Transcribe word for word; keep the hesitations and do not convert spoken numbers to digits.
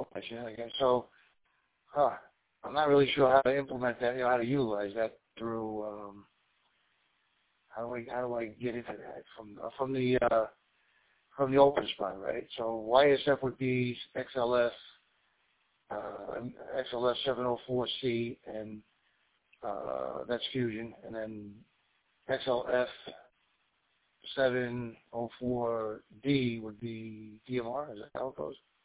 question, I guess. So, huh, I'm not really sure how to implement that, you know, how to utilize that through, um, how do I, how do I get into that from, uh, from the, uh, from the open spot, right? So Y S F would be X L S, uh, X L S seven oh four C, and, uh, that's fusion, and then X L F seven oh four D would be D M R, is that how it goes?